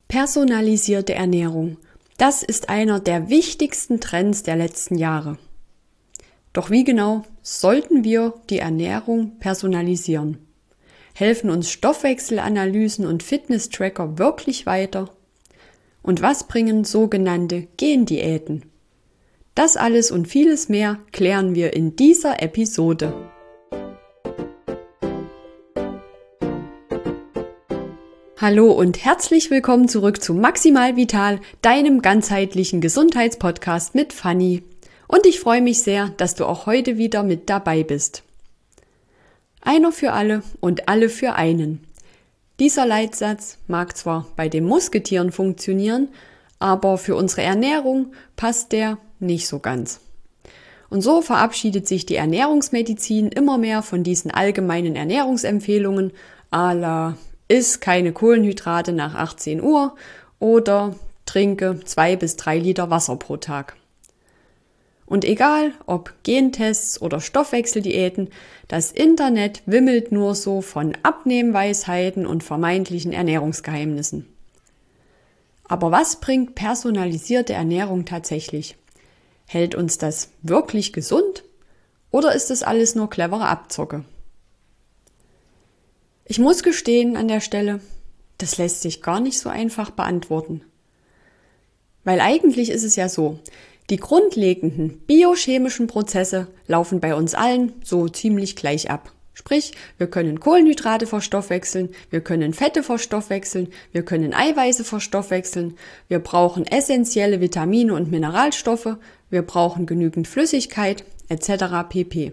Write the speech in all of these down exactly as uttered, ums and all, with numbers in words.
Personalisierte Ernährung. Das ist einer der wichtigsten Trends der letzten Jahre. Doch wie genau sollten wir die Ernährung personalisieren? Helfen uns Stoffwechselanalysen und Fitness-Tracker wirklich weiter? Und was bringen sogenannte Gendiäten? Das alles und vieles mehr klären wir in dieser Episode. Hallo und herzlich willkommen zurück zu Maximal Vital, deinem ganzheitlichen Gesundheitspodcast mit Fanny. Und ich freue mich sehr, dass du auch heute wieder mit dabei bist. Einer für alle und alle für einen. Dieser Leitsatz mag zwar bei den Musketieren funktionieren, aber für unsere Ernährung passt der nicht so ganz. Und so verabschiedet sich die Ernährungsmedizin immer mehr von diesen allgemeinen Ernährungsempfehlungen à la iss keine Kohlenhydrate nach achtzehn Uhr oder trinke zwei bis drei Liter Wasser pro Tag. Und egal ob Gentests oder Stoffwechseldiäten, das Internet wimmelt nur so von Abnehmweisheiten und vermeintlichen Ernährungsgeheimnissen. Aber was bringt personalisierte Ernährung tatsächlich? Hält uns das wirklich gesund oder ist das alles nur clevere Abzocke? Ich muss gestehen an der Stelle, das lässt sich gar nicht so einfach beantworten. Weil eigentlich ist es ja so, die grundlegenden biochemischen Prozesse laufen bei uns allen so ziemlich gleich ab. Sprich, wir können Kohlenhydrate verstoffwechseln, wir können Fette verstoffwechseln, wir können Eiweiße verstoffwechseln, wir brauchen essentielle Vitamine und Mineralstoffe, wir brauchen genügend Flüssigkeit et cetera pp.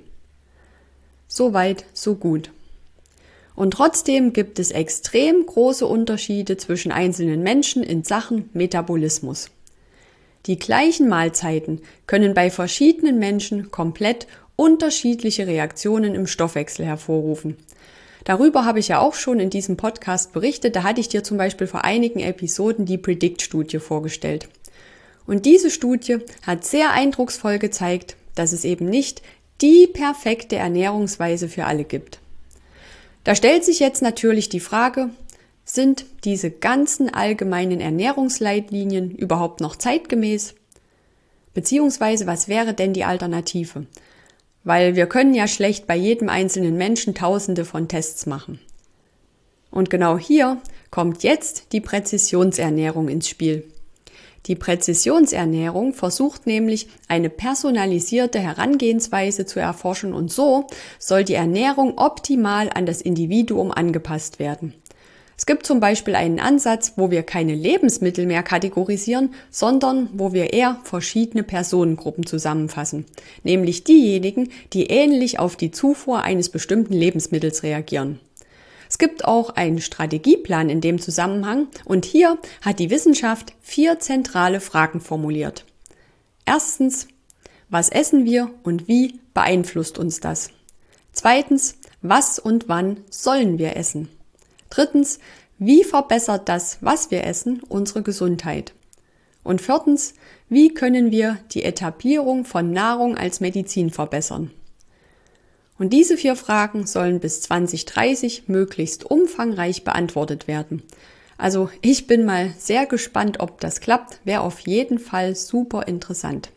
So weit, so gut. Und trotzdem gibt es extrem große Unterschiede zwischen einzelnen Menschen in Sachen Metabolismus. Die gleichen Mahlzeiten können bei verschiedenen Menschen komplett unterschiedliche Reaktionen im Stoffwechsel hervorrufen. Darüber habe ich ja auch schon in diesem Podcast berichtet, da hatte ich dir zum Beispiel vor einigen Episoden die Predict-Studie vorgestellt. Und diese Studie hat sehr eindrucksvoll gezeigt, dass es eben nicht die perfekte Ernährungsweise für alle gibt. Da stellt sich jetzt natürlich die Frage, sind diese ganzen allgemeinen Ernährungsleitlinien überhaupt noch zeitgemäß? Beziehungsweise, was wäre denn die Alternative? Weil wir können ja schlecht bei jedem einzelnen Menschen Tausende von Tests machen. Und genau hier kommt jetzt die Präzisionsernährung ins Spiel. Die Präzisionsernährung versucht nämlich, eine personalisierte Herangehensweise zu erforschen und so soll die Ernährung optimal an das Individuum angepasst werden. Es gibt zum Beispiel einen Ansatz, wo wir keine Lebensmittel mehr kategorisieren, sondern wo wir eher verschiedene Personengruppen zusammenfassen, nämlich diejenigen, die ähnlich auf die Zufuhr eines bestimmten Lebensmittels reagieren. Es gibt auch einen Strategieplan in dem Zusammenhang und hier hat die Wissenschaft vier zentrale Fragen formuliert. Erstens, was essen wir und wie beeinflusst uns das? Zweitens, was und wann sollen wir essen? Drittens, wie verbessert das, was wir essen, unsere Gesundheit? Und viertens, wie können wir die Etablierung von Nahrung als Medizin verbessern? Und diese vier Fragen sollen bis zwanzig dreißig möglichst umfangreich beantwortet werden. Also ich bin mal sehr gespannt, ob das klappt. Wäre auf jeden Fall super interessant.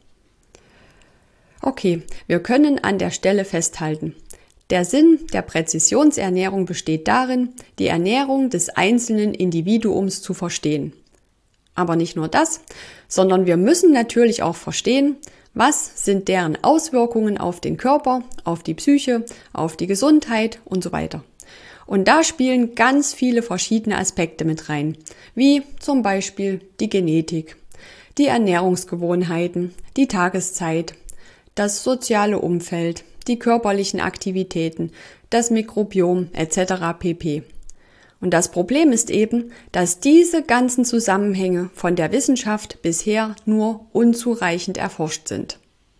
Okay, wir können an der Stelle festhalten. Der Sinn der Präzisionsernährung besteht darin, die Ernährung des einzelnen Individuums zu verstehen. Aber nicht nur das, sondern wir müssen natürlich auch verstehen, was sind deren Auswirkungen auf den Körper, auf die Psyche, auf die Gesundheit und so weiter. Und da spielen ganz viele verschiedene Aspekte mit rein, wie zum Beispiel die Genetik, die Ernährungsgewohnheiten, die Tageszeit, das soziale Umfeld, die körperlichen Aktivitäten, das Mikrobiom et cetera pp. Und das Problem ist eben, dass diese ganzen Zusammenhänge von der Wissenschaft bisher nur unzureichend erforscht sind.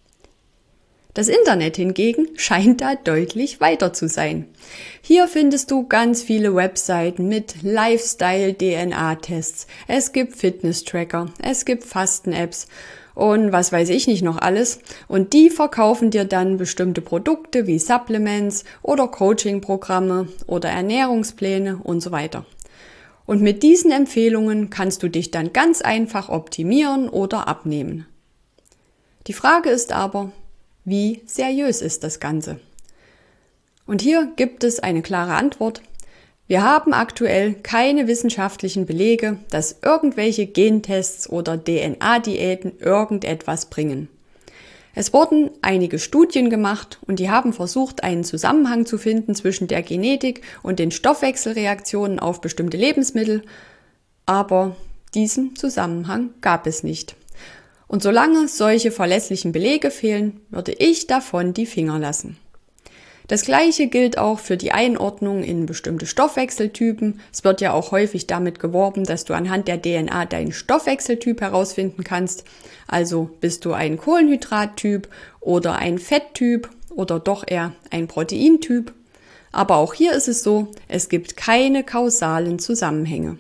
Das Internet hingegen scheint da deutlich weiter zu sein. Hier findest du ganz viele Webseiten mit Lifestyle-D N A-Tests. Es gibt Fitness-Tracker, es gibt Fasten-Apps und was weiß ich nicht noch alles. Und die verkaufen dir dann bestimmte Produkte wie Supplements oder Coaching-Programme oder Ernährungspläne und so weiter. Und mit diesen Empfehlungen kannst du dich dann ganz einfach optimieren oder abnehmen. Die Frage ist aber, wie seriös ist das Ganze? Und hier gibt es eine klare Antwort. Wir haben aktuell keine wissenschaftlichen Belege, dass irgendwelche Gentests oder D N A-Diäten irgendetwas bringen. Es wurden einige Studien gemacht und die haben versucht, einen Zusammenhang zu finden zwischen der Genetik und den Stoffwechselreaktionen auf bestimmte Lebensmittel, aber diesen Zusammenhang gab es nicht. Und solange solche verlässlichen Belege fehlen, würde ich davon die Finger lassen. Das Gleiche gilt auch für die Einordnung in bestimmte Stoffwechseltypen. Es wird ja auch häufig damit geworben, dass du anhand der D N A deinen Stoffwechseltyp herausfinden kannst. Also bist du ein Kohlenhydrattyp oder ein Fetttyp oder doch eher ein Proteintyp. Aber auch hier ist es so, es gibt keine kausalen Zusammenhänge.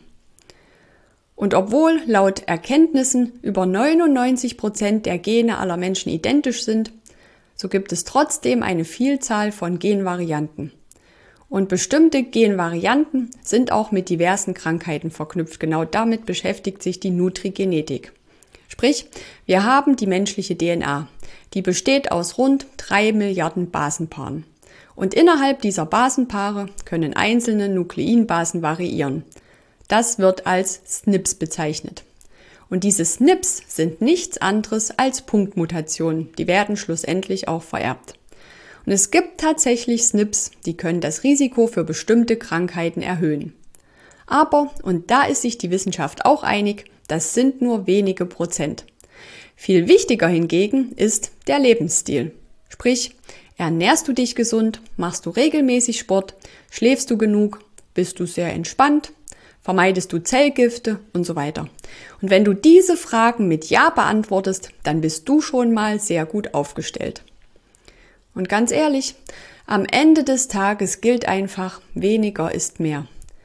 Und obwohl laut Erkenntnissen über neunundneunzig Prozent der Gene aller Menschen identisch sind, so gibt es trotzdem eine Vielzahl von Genvarianten. Und bestimmte Genvarianten sind auch mit diversen Krankheiten verknüpft. Genau damit beschäftigt sich die Nutrigenetik. Sprich, wir haben die menschliche D N A. Die besteht aus rund drei Milliarden Basenpaaren. Und innerhalb dieser Basenpaare können einzelne Nukleinbasen variieren. Das wird als S N Ps bezeichnet. Und diese S N Ps sind nichts anderes als Punktmutationen. Die werden schlussendlich auch vererbt. Und es gibt tatsächlich S N Ps, die können das Risiko für bestimmte Krankheiten erhöhen. Aber, und da ist sich die Wissenschaft auch einig, das sind nur wenige Prozent. Viel wichtiger hingegen ist der Lebensstil. Sprich, ernährst du dich gesund, machst du regelmäßig Sport, schläfst du genug, bist du sehr entspannt, vermeidest du Zellgifte und so weiter. Und wenn du diese Fragen mit Ja beantwortest, dann bist du schon mal sehr gut aufgestellt. Und ganz ehrlich, am Ende des Tages gilt einfach, weniger ist mehr.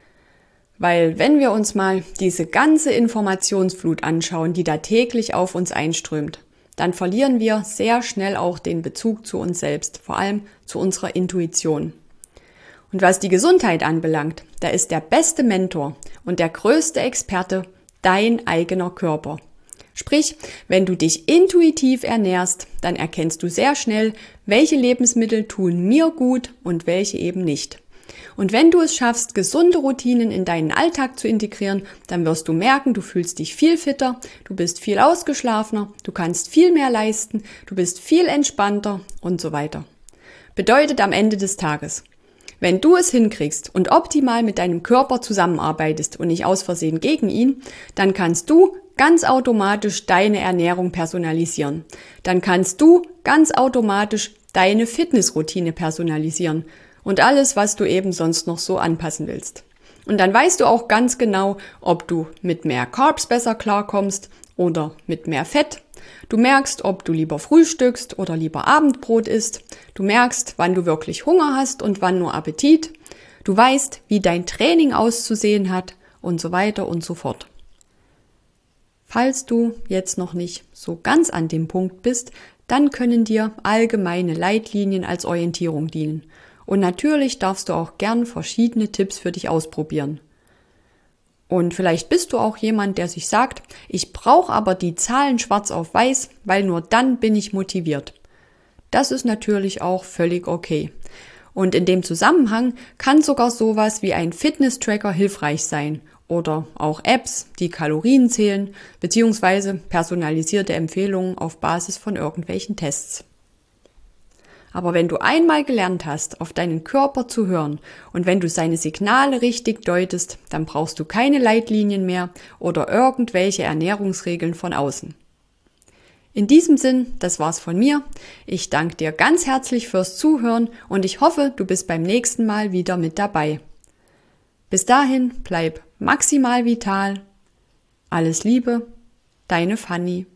Weil wenn wir uns mal diese ganze Informationsflut anschauen, die da täglich auf uns einströmt, dann verlieren wir sehr schnell auch den Bezug zu uns selbst, vor allem zu unserer Intuition. Und was die Gesundheit anbelangt, da ist der beste Mentor und der größte Experte dein eigener Körper. Sprich, wenn du dich intuitiv ernährst, dann erkennst du sehr schnell, welche Lebensmittel tun mir gut und welche eben nicht. Und wenn du es schaffst, gesunde Routinen in deinen Alltag zu integrieren, dann wirst du merken, du fühlst dich viel fitter, du bist viel ausgeschlafener, du kannst viel mehr leisten, du bist viel entspannter und so weiter. Bedeutet am Ende des Tages, wenn du es hinkriegst und optimal mit deinem Körper zusammenarbeitest und nicht aus Versehen gegen ihn, dann kannst du ganz automatisch deine Ernährung personalisieren. Dann kannst du ganz automatisch deine Fitnessroutine personalisieren und alles, was du eben sonst noch so anpassen willst. Und dann weißt du auch ganz genau, ob du mit mehr Carbs besser klarkommst oder mit mehr Fett. Du merkst, ob du lieber frühstückst oder lieber Abendbrot isst. Du merkst, wann du wirklich Hunger hast und wann nur Appetit. Du weißt, wie dein Training auszusehen hat und so weiter und so fort. Falls du jetzt noch nicht so ganz an dem Punkt bist, dann können dir allgemeine Leitlinien als Orientierung dienen. Und natürlich darfst du auch gern verschiedene Tipps für dich ausprobieren. Und vielleicht bist du auch jemand, der sich sagt, ich brauche aber die Zahlen schwarz auf weiß, weil nur dann bin ich motiviert. Das ist natürlich auch völlig okay. Und in dem Zusammenhang kann sogar sowas wie ein Fitness-Tracker hilfreich sein oder auch Apps, die Kalorien zählen, beziehungsweise personalisierte Empfehlungen auf Basis von irgendwelchen Tests. Aber wenn du einmal gelernt hast, auf deinen Körper zu hören und wenn du seine Signale richtig deutest, dann brauchst du keine Leitlinien mehr oder irgendwelche Ernährungsregeln von außen. In diesem Sinn, das war's von mir. Ich danke dir ganz herzlich fürs Zuhören und ich hoffe, du bist beim nächsten Mal wieder mit dabei. Bis dahin, bleib maximal vital. Alles Liebe, deine Fanny.